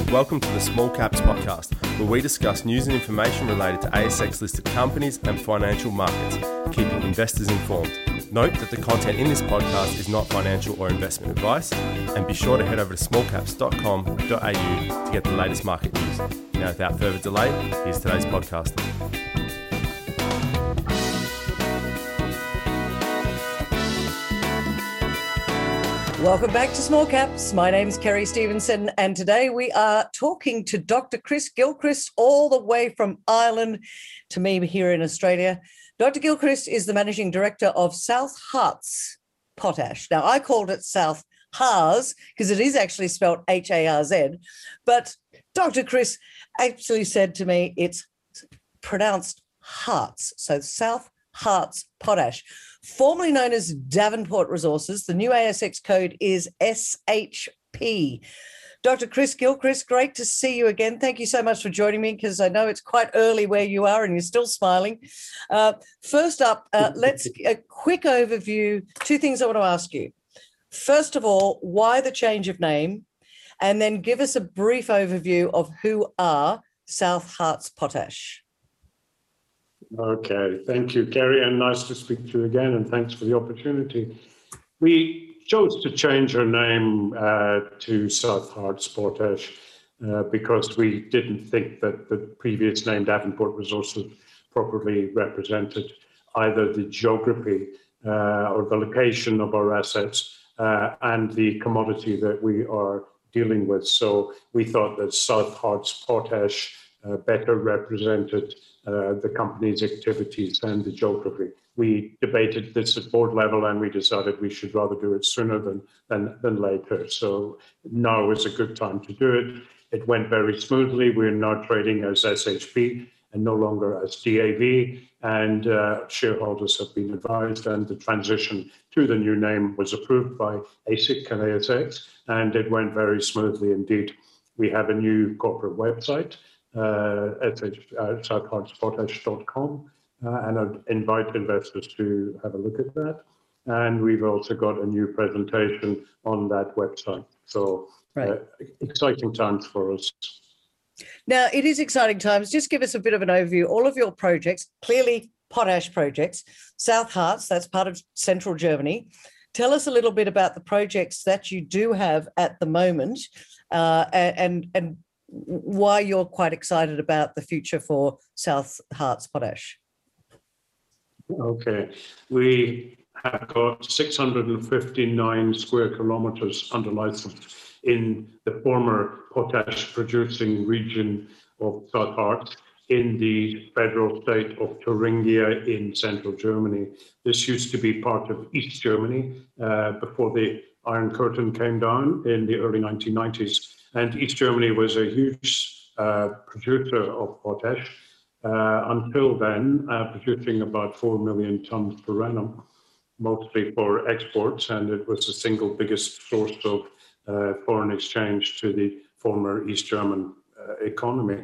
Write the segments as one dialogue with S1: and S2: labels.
S1: Welcome to the Small Caps Podcast, where we discuss news and information related to ASX-listed companies and financial markets, keeping investors informed. Note that the content in this podcast is not financial or investment advice, and be sure to head over to smallcaps.com.au to get the latest market news. Now, without further delay, here's today's podcast.
S2: Welcome back to Small Caps. My name's Kerry Stevenson, and today we are talking to Dr. Chris Gilchrist, all the way from Ireland to me here in Australia. Dr. Gilchrist is the Managing Director of South Harz Potash. Now, I called it South Harz because it is actually spelled H-A-R-Z, but Dr. Chris actually said to me it's pronounced Harz, so South Harz Potash. Formerly known as Davenport Resources, the new ASX code is SHP. Dr. Chris Gilchrist, great to see you again. Thank you so much for joining me because I know it's quite early where you are and you're still smiling. First up, let's a quick overview. Two things I want to ask you. First of all, why the change of name? And then give us a brief overview of who are South Harz Potash.
S3: Okay, thank you, Kerry, and nice to speak to you again, and thanks for the opportunity. We chose to change our name to South Harz Potash because we didn't think that the previous name Davenport Resources properly represented either the geography or the location of our assets and the commodity that we are dealing with. So we thought that South Harz Potash better represented the company's activities and the geography. We debated this at board level and we decided we should rather do it sooner than later. So now is a good time to do it. It went very smoothly. We're now trading as SHP and no longer as DAV, and shareholders have been advised, and the transition to the new name was approved by ASIC and ASX, and it went very smoothly indeed. We have a new corporate website, southharzpotash.com, and I'd invite investors to have a look at that. And we've also got a new presentation on that website. So exciting times for us.
S2: Now, it is exciting times. Just give us a bit of an overview. All of your projects, clearly potash projects, South Harz, that's part of central Germany. Tell us a little bit about the projects that you do have at the moment and why you're quite excited about the future for South Harz Potash.
S3: Okay. We have got 659 square kilometres under licence in the former potash producing region of South Harz in the federal state of Thuringia in central Germany. This used to be part of East Germany before the Iron Curtain came down in the early 1990s. And East Germany was a huge producer of potash until then, producing about 4 million tons per annum, mostly for exports, and it was the single biggest source of foreign exchange to the former East German economy.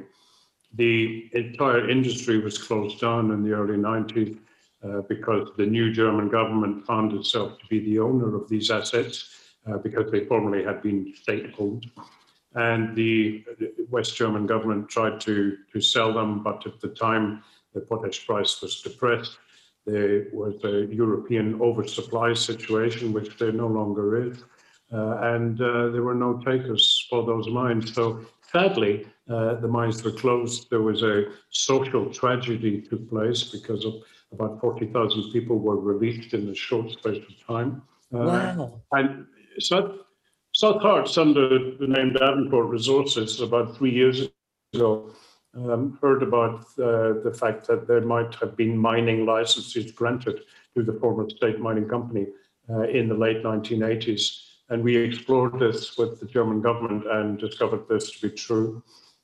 S3: The entire industry was closed down in the early 90s because the new German government found itself to be the owner of these assets because they formerly had been state-owned. And the West German government tried to sell them, but at the time the potash price was depressed. There was a European oversupply situation, which there no longer is, and there were no takers for those mines. So sadly, the mines were closed. There was a social tragedy took place because of about 40,000 people were released in a short space of time.
S2: Wow.
S3: And South Harz, under the name Davenport Resources, about 3 years ago, heard about the fact that there might have been mining licenses granted to the former state mining company in the late 1980s. And we explored this with the German government and discovered this to be true.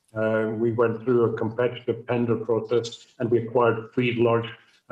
S3: We went through a competitive tender process and we acquired 3 large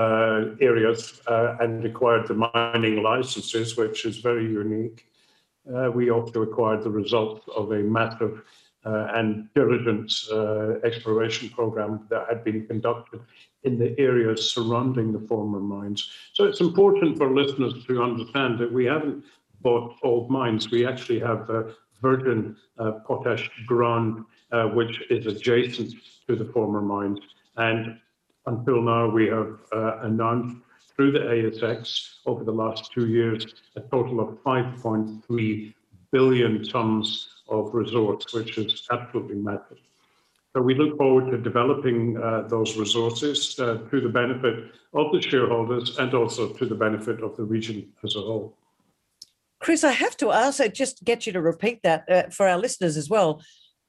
S3: areas and acquired the mining licenses, which is very unique. We also acquired the results of a massive and diligent exploration program that had been conducted in the areas surrounding the former mines. So it's important for listeners to understand that we haven't bought old mines. We actually have virgin potash ground which is adjacent to the former mines. And until now, we have announced through the ASX over the last 2 years a total of 5.3 billion tonnes of resource, which is absolutely massive. So we look forward to developing those resources to the benefit of the shareholders and also to the benefit of the region as a whole.
S2: Chris, I have to ask, just get you to repeat that for our listeners as well.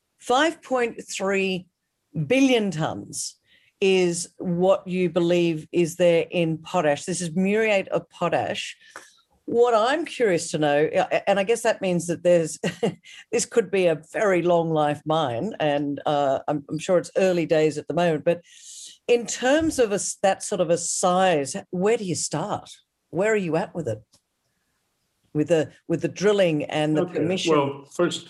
S2: 5.3 billion tonnes is what you believe is there in potash. This is muriate of potash. What I'm curious to know, and I guess that means that there's this could be a very long life mine, and I'm sure it's early days at the moment, but in terms of that sort of a size, where do you start? Where are you at with it? With the drilling and the permission?
S3: Well, first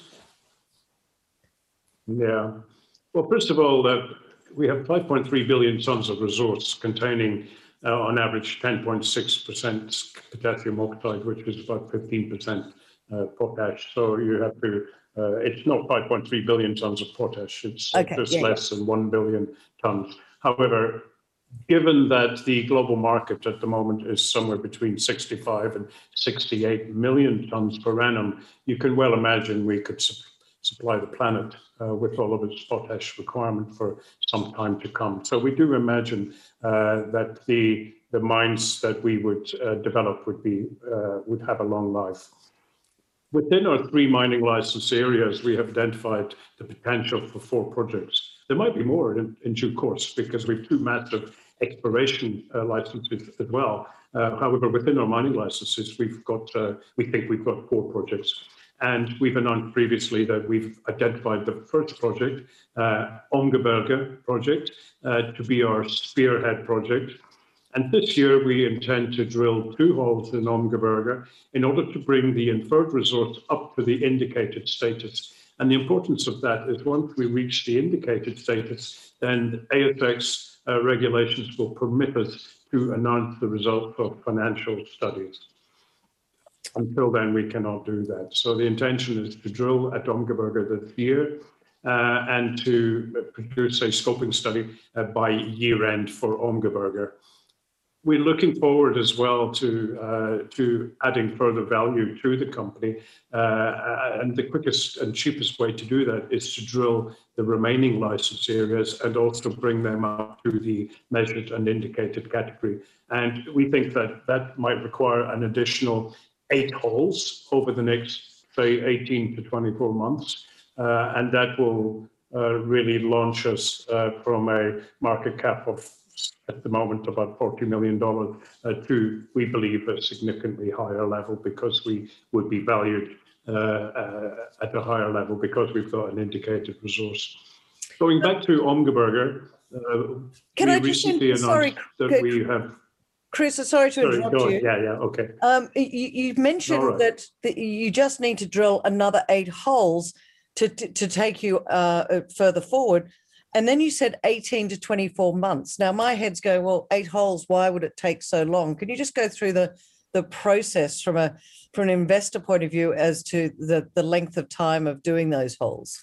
S3: of all, we have 5.3 billion tonnes of resource containing on average 10.6% potassium oxide, which is about 15% potash. So you have to, it's not 5.3 billion tonnes of potash, it's less than 1 billion tonnes. However, given that the global market at the moment is somewhere between 65 and 68 million tonnes per annum, you can well imagine we could supply the planet with all of its potash requirement for some time to come. So we do imagine that the mines that we would develop would have a long life. Within our 3 mining license areas, we have identified the potential for 4 projects. There might be more in due course because we have 2 massive exploration licenses as well. However, within our mining licenses, we think we've got 4 projects. And we've announced previously that we've identified the first project, Omgeberge project, to be our spearhead project. And this year we intend to drill 2 holes in Omgeberge in order to bring the inferred resource up to the indicated status. And the importance of that is once we reach the indicated status, then ASX regulations will permit us to announce the results of financial studies. Until then, we cannot do that. So the intention is to drill at Omgeberge this year and to produce a scoping study by year end for Omgeberge. We're looking forward as well to adding further value to the company. And the quickest and cheapest way to do that is to drill the remaining license areas and also bring them up to the measured and indicated category. And we think that that might require an additional 8 holes over the next, say, 18 to 24 months. And that will really launch us from a market cap of, at the moment, about $40 million to, we believe, a significantly higher level because we would be valued at a higher level because we've got an indicated resource. Going back to Omgeberge, we recently announced that we have...
S2: Chris, sorry to interrupt you.
S3: Yeah, okay.
S2: You've mentioned that you just need to drill another 8 holes to take you further forward. And then you said 18 to 24 months. Now, my head's going, well, 8 holes, why would it take so long? Can you just go through the process from an investor point of view as to the length of time of doing those holes?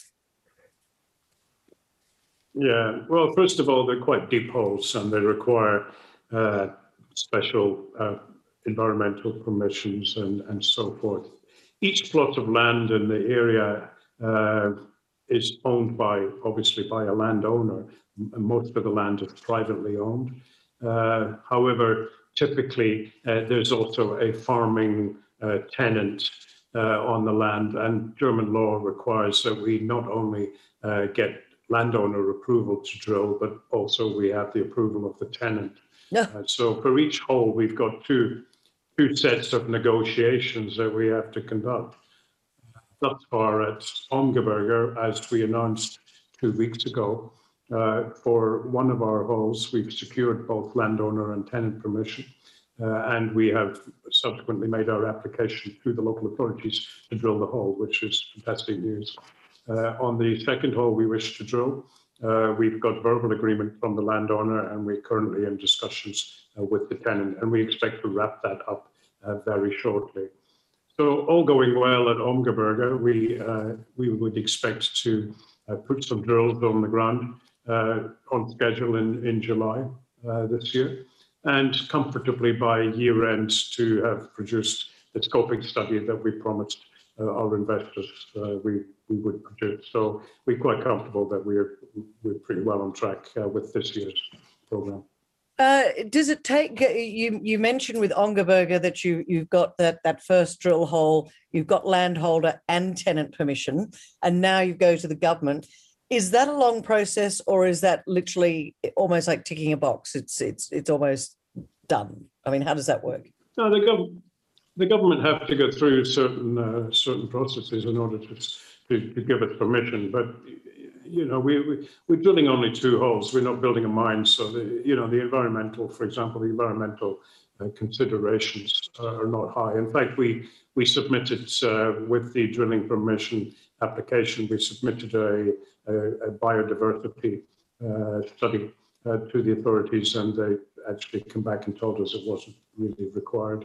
S3: Yeah, well, first of all, they're quite deep holes and they require special environmental permissions and so forth. Each plot of land in the area is owned obviously by a landowner. Most of the land is privately owned. However, typically there's also a farming tenant on the land, and German law requires that we not only get landowner approval to drill, but also we have the approval of the tenant. Yeah. So for each hole, we've got two sets of negotiations that we have to conduct. Thus far at Omgeberge, as we announced 2 weeks ago, for one of our holes, we've secured both landowner and tenant permission, and we have subsequently made our application to the local authorities to drill the hole, which is fantastic news. On the second hole we wish to drill, we've got verbal agreement from the landowner, and we're currently in discussions with the tenant, and we expect to wrap that up very shortly. So all going well at Omgeberge, we would expect to put some drills on the ground on schedule in July this year, and comfortably by year end to have produced the scoping study that we promised our investors we would produce. So we're quite comfortable that we're pretty well on track with this year's program.
S2: Does it take, you mentioned with Ongerberger that you've got that first drill hole, you've got landholder and tenant permission, and now you go to the government. Is that a long process, or is that literally almost like ticking a box? It's almost done. I mean, how does that work?
S3: No, the government have to go through certain processes in order to give us permission, but you know, we're drilling only 2 holes. We're not building a mine, so the environmental, for example, the environmental considerations are not high. In fact, we submitted with the drilling permission application, we submitted a biodiversity study to the authorities, and they actually come back and told us it wasn't really required.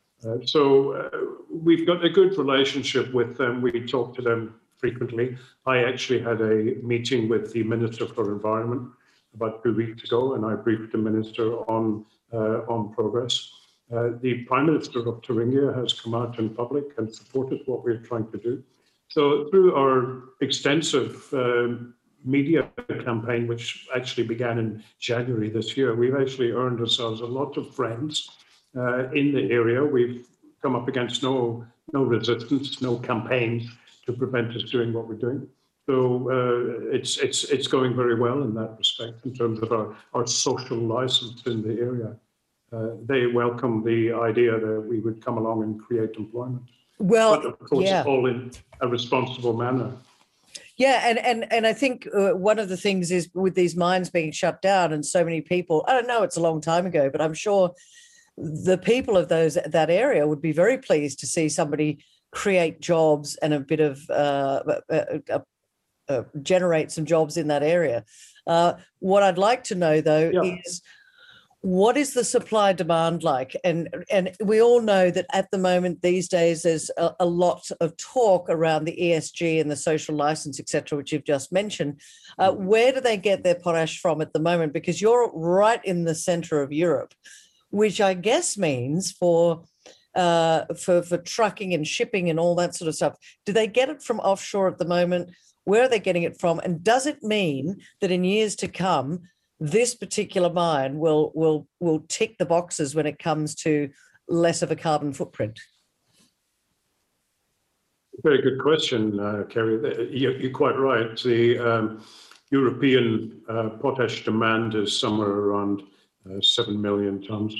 S3: So we've got a good relationship with them. We talk to them frequently. I actually had a meeting with the Minister for Environment about 2 weeks ago, and I briefed the Minister on progress. The Prime Minister of Thuringia has come out in public and supported what we're trying to do. So through our extensive media campaign, which actually began in January this year, we've actually earned ourselves a lot of friends in the area. We've come up against no resistance, no campaigns to prevent us doing what we're doing. So it's going very well in that respect in terms of our social license in the area. They welcome the idea that we would come along and create employment.
S2: Well,
S3: but of course, all in a responsible manner.
S2: Yeah, and I think one of the things is with these mines being shut down and so many people, I don't know, it's a long time ago, but I'm sure the people of that area would be very pleased to see somebody create jobs and a bit of generate some jobs in that area. What I'd like to know, though, is what is the supply demand like? And we all know that at the moment these days there's a lot of talk around the ESG and the social license, et cetera, which you've just mentioned. Where do they get their potash from at the moment? Because you're right in the center of Europe, which I guess means for trucking and shipping and all that sort of stuff. Do they get it from offshore at the moment? Where are they getting it from? And does it mean that in years to come, this particular mine will tick the boxes when it comes to less of a carbon footprint?
S3: Very good question, Kerry. You're quite right. The European potash demand is somewhere around 7 million tonnes.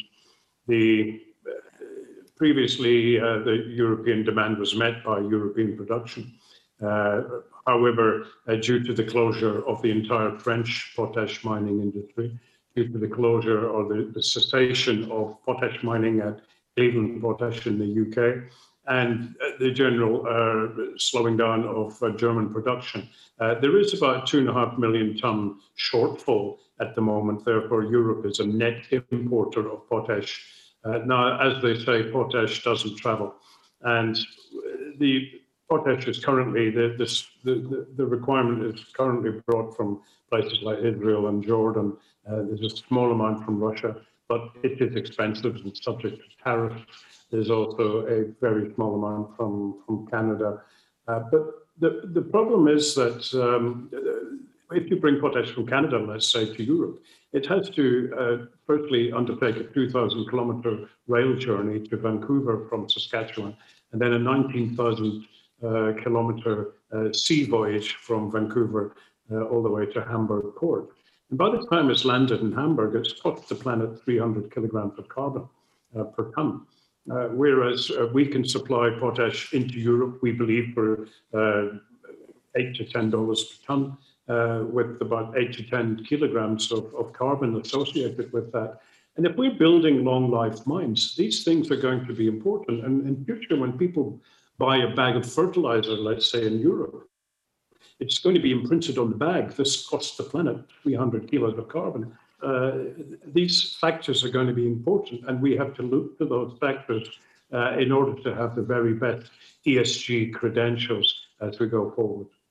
S3: Previously, the European demand was met by European production. However, due to the closure of the entire French potash mining industry, due to the closure or the cessation of potash mining at Cleveland Potash in the UK, and the general slowing down of German production, there is about 2.5 million tonne shortfall at the moment. Therefore, Europe is a net importer of potash. Now, as they say, potash doesn't travel, and the potash is currently the requirement is currently brought from places like Israel and Jordan. There's a small amount from Russia, but it is expensive and subject to tariffs. There's also a very small amount from Canada. But the problem is that if you bring potash from Canada, let's say, to Europe, it has to firstly undertake a 2,000-kilometre rail journey to Vancouver from Saskatchewan, and then a 19,000 kilometre sea voyage from Vancouver all the way to Hamburg port. And by the time it's landed in Hamburg, it's cost the planet 300 kilograms of carbon per tonne. Whereas we can supply potash into Europe, we believe, for $8 to $10 per tonne, with about 8 to 10 kilograms of carbon associated with that. And if we're building long-life mines, these things are going to be important. And in future, when people buy a bag of fertilizer, let's say in Europe, it's going to be imprinted on the bag. This costs the planet 300 kilos of carbon. These factors are going to be important, and we have to look to those factors in order to have the very best ESG credentials as we go forward.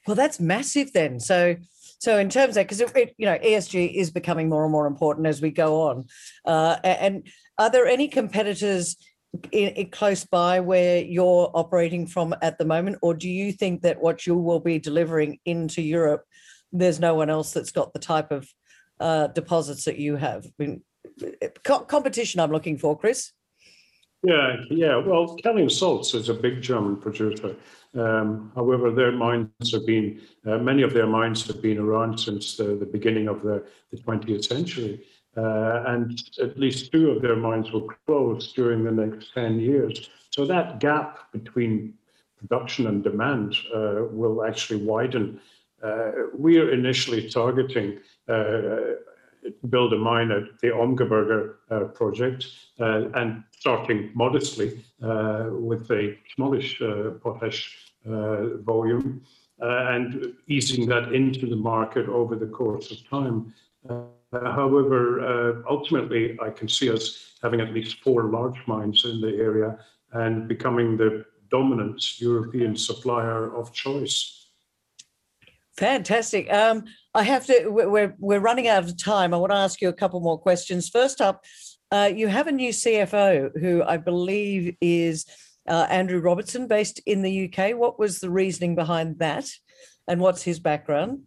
S2: Well, that's massive then. So in terms of, because ESG is becoming more and more important as we go on. And are there any competitors in close by where you're operating from at the moment, or do you think that what you will be delivering into Europe, there's no one else that's got the type of deposits that you have? I mean, competition I'm looking for, Chris.
S3: Yeah. Well, Kelly and Salz is a big German producer. However, their mines have been, many of their mines have been around since the beginning of the 20th century. And at least 2 of their mines will close during the next 10 years. So that gap between production and demand will actually widen. We are initially targeting build a mine at the Omgeberger project and starting modestly with a smallish potash volume and easing that into the market over the course of time. However, ultimately, I can see us having at least 4 large mines in the area and becoming the dominant European supplier of choice.
S2: Fantastic. I have to, we're running out of time. I want to ask you a couple more questions. First up, you have a new CFO who I believe is Andrew Robertson, based in the UK. What was the reasoning behind that, and what's his background?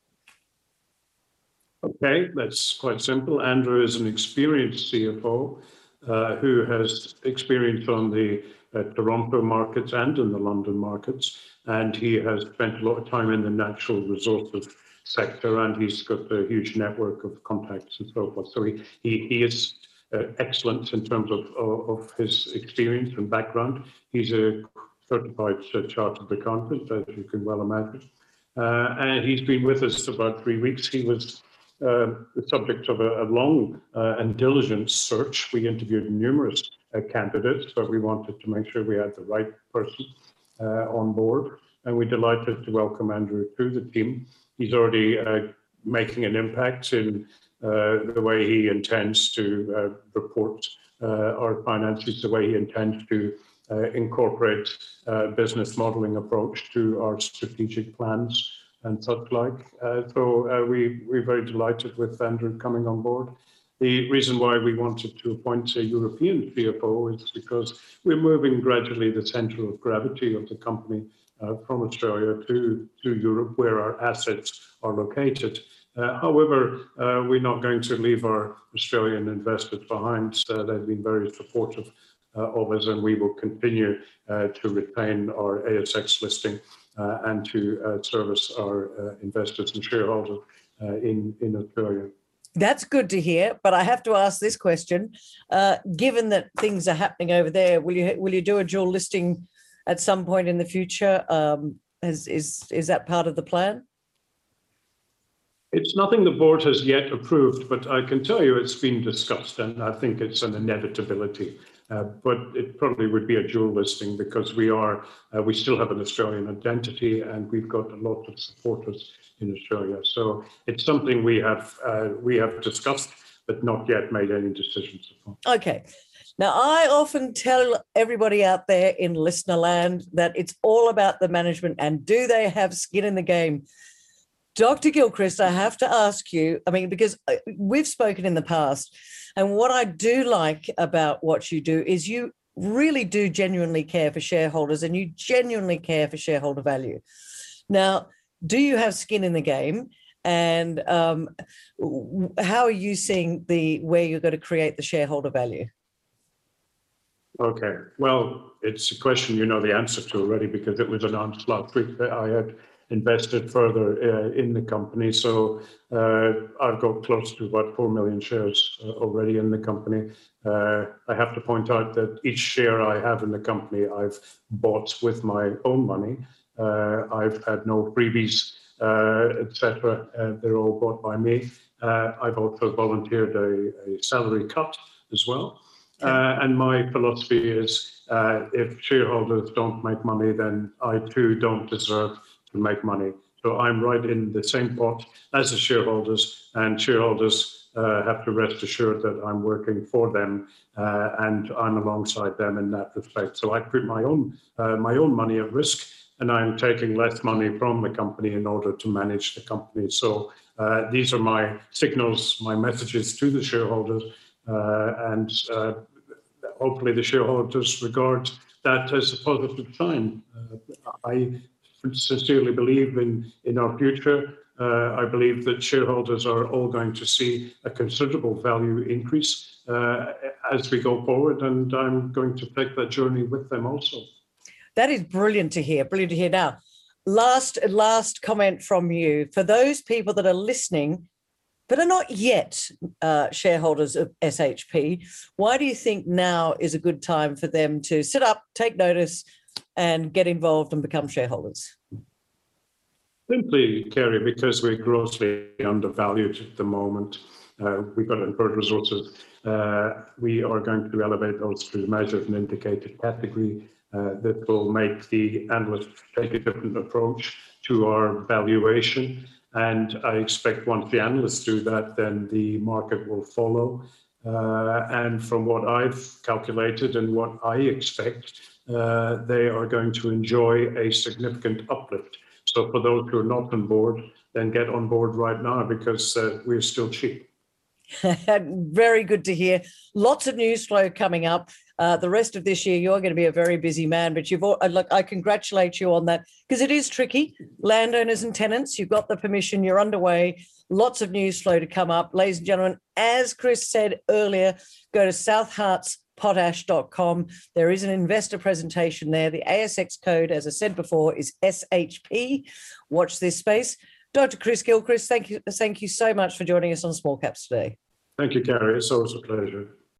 S3: Okay, that's quite simple. Andrew is an experienced CFO who has experience on the Toronto markets and in the London markets, and he has spent a lot of time in the natural resources sector, and he's got a huge network of contacts and so forth. So he is excellent in terms of his experience and background. He's a certified chartered accountant, as you can well imagine. And he's been with us about 3 weeks. He was the subject of a long and diligent search. We interviewed numerous candidates, but we wanted to make sure we had the right person on board. And we're delighted to welcome Andrew to the team. He's already making an impact in the way he intends to report our finances, the way he intends to incorporate business modeling approach to our strategic plans and such like. So we're very delighted with Andrew coming on board. The reason why we wanted to appoint a European CFO is because we're moving gradually the centre of gravity of the company from Australia to Europe, where our assets are located. However, we're not going to leave our Australian investors behind. They've been very supportive of us, and we will continue to retain our ASX listing and to service our investors and shareholders in Australia.
S2: That's good to hear, but I have to ask this question. Given that things are happening over there, will you do a dual listing at some point in the future? Is that part of the plan?
S3: It's nothing the board has yet approved, but I can tell you it's been discussed, and I think it's an inevitability. But it probably would be a dual listing because we still have an Australian identity, and we've got a lot of supporters in Australia. So it's something we have discussed, but not yet made any decisions upon.
S2: Okay. Now, I often tell everybody out there in listener land that it's all about the management and do they have skin in the game? Dr. Gilchrist, I have to ask you, I mean, because we've spoken in the past, and what I do like about what you do is you really do genuinely care for shareholders and you genuinely care for shareholder value. Now, do you have skin in the game? And how are you seeing where you're going to create the shareholder value?
S3: Okay, well, it's a question you know the answer to already because it was announced last week that I had invested further in the company. So I've got close to about 4 million shares already in the company. I have to point out that each share I have in the company, I've bought with my own money. I've had no freebies, etc. They're all bought by me. I've also volunteered a salary cut as well. And my philosophy is if shareholders don't make money, then I too don't deserve to make money. So I'm right in the same pot as the shareholders, and shareholders have to rest assured that I'm working for them and I'm alongside them in that respect. So I put my own money at risk and I'm taking less money from the company in order to manage the company. So these are my signals, my messages to the shareholders, and hopefully the shareholders regard that as a positive sign. I sincerely believe in our future. I believe that shareholders are all going to see a considerable value increase as we go forward, and I'm going to take that journey with them also.
S2: That is brilliant to hear. Brilliant to hear. Now, last comment from you. For those people that are listening but are not yet shareholders of SHP, why do you think now is a good time for them to sit up, take notice, and get involved and become shareholders?
S3: Simply, Kerry, because we're grossly undervalued at the moment. We've got inferred resources. We are going to elevate those to the measured and indicated category. That will make the analysts take a different approach to our valuation. And I expect once the analysts do that, then the market will follow. And from what I've calculated and what I expect, they are going to enjoy a significant uplift. So for those who are not on board, then get on board right now, because we're still cheap.
S2: Very good to hear. Lots of news flow coming up. The rest of this year, you're going to be a very busy man, but I congratulate you on that, because it is tricky. Landowners and tenants, you've got the permission, you're underway. Lots of news flow to come up. Ladies and gentlemen, as Chris said earlier, go to southhartspotash.com. There is an investor presentation there. The ASX code, as I said before, is SHP. Watch this space. Dr. Chris Gilchrist, thank you so much for joining us on Small Caps today.
S3: Thank you, Kerry. It's always a pleasure.